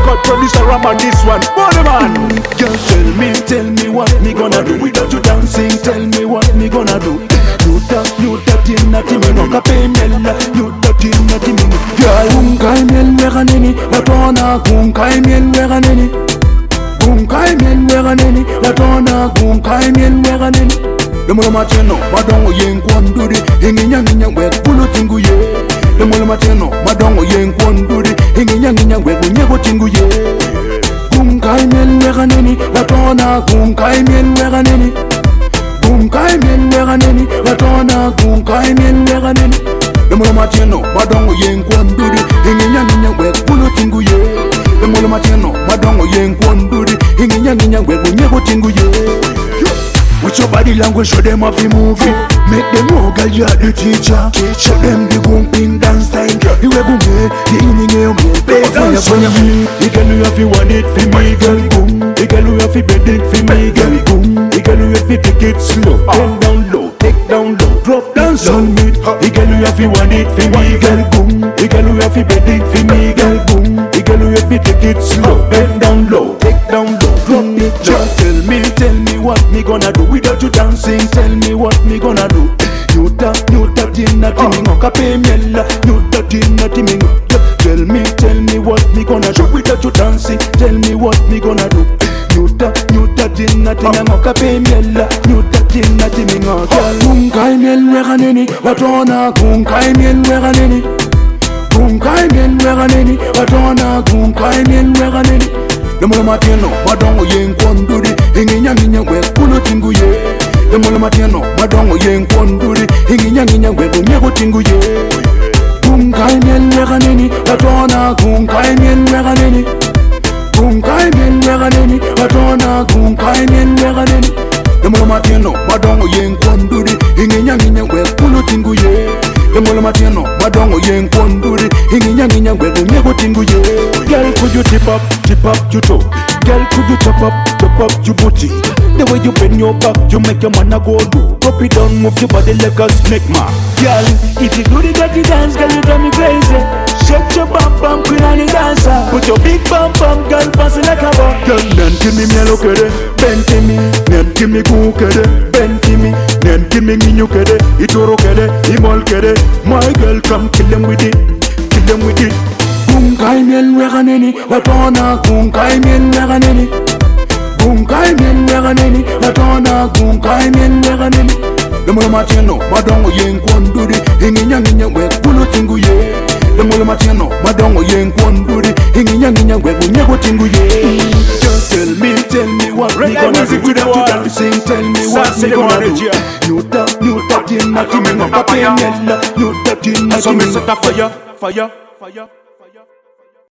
record producer Raman this one. Money man. Girl, tell me what me gonna do without you dancing. Tell me what me gonna do. You touch in na timi no kapemela. You touch in na timi no. Girl, kai mel wega neni, la tona kai mel wega neni. Kai mel wega neni, la tona kai mel wega neni. Lemola mateno, madongo yen kwanduri, hinginya we pulo tingu ye. Lemola mateno, madongo yen kwanduri, hinginya we bunyego tingu ye. Kai mel wega neni, la tona kai mel wega neni. Kai mel wega neni, la tona kai mel wega neni. Lemola mateno, madongo yen kwanduri, hinginya we pulo tingu ye. Lemola mateno, madongo yen kwanduri, hinginya we bunyego tingu ye. With your body language, show them off the movie. Make them know, girl, you are the teacher. Show them the bumping dance style. You are going to the evening, you play dance for me. The girl you have to want it for me, girl. Boom. The girl you have to bend it for me, girl. Boom. The girl you have to take it slow. Bend down low, take down low, drop down on me. The girl you have to want it for me, girl. Boom. The girl you have to bend it for me, girl. Boom. The girl you have to take it slow. Bend down low, take down low, drop it down. Tell me what me gonna do without you dancing. Tell me what me gonna do. You touch in na timi ngo kapemela. You touch in na timi ngo. Tell me what me gonna do without you dancing. Tell me what me gonna do. You touch in na timi ngo kapemela. You touch in na timi ngo. Kai mel wega neni, la tona kai mel wega neni. Kai mel wega neni, la tona kai mel wega neni. Lemola mateno, madongo yen kwanduri, hinginya we pulo tingu ye. Lemola mateno, madongo yen kwanduri, hinginya we bunyego tingu ye. Kai mel wega neni, la tona kai mel wega neni. Kai mel wega neni, la tona kai mel wega neni. Lemola mateno, madongo yen kwanduri, hinginya we pulo tingu ye. Lemola mateno, madongo yen kwanduri, hinginya we bunyego tingu ye. Girl, could you tip up your toe? Girl, could you chop up your booty? The way you bend your back, you make your man a go do. Drop it down, move your body like a snake man. Girl, if you do the dirty dance, girl, you drive me crazy. Shake your bum bum, queen and the dancer. Put your big bum bum, girl, passing like a ball. Girl, nen give me melo kede, bend to me. Nen give me cool kede, bend to me. Nen give me minyu kede, itoro kede, imol kede. My girl, come kill them with it, kill them with it. Kai mel wega neni, la tona kai mel wega neni. Kai mel wega neni, la tona kai mel wega neni. Lemola mateno, madongo yen kwanduri, hinginya we pulo tingu ye. Lemola mateno, madongo yen kwanduri, hinginya we bunyego tingu ye. Just tell me what me gonna do without you dancing. Tell me what me gonna do. You touch in na timi ngo kapemela. You touch in na timi ngo. Fire.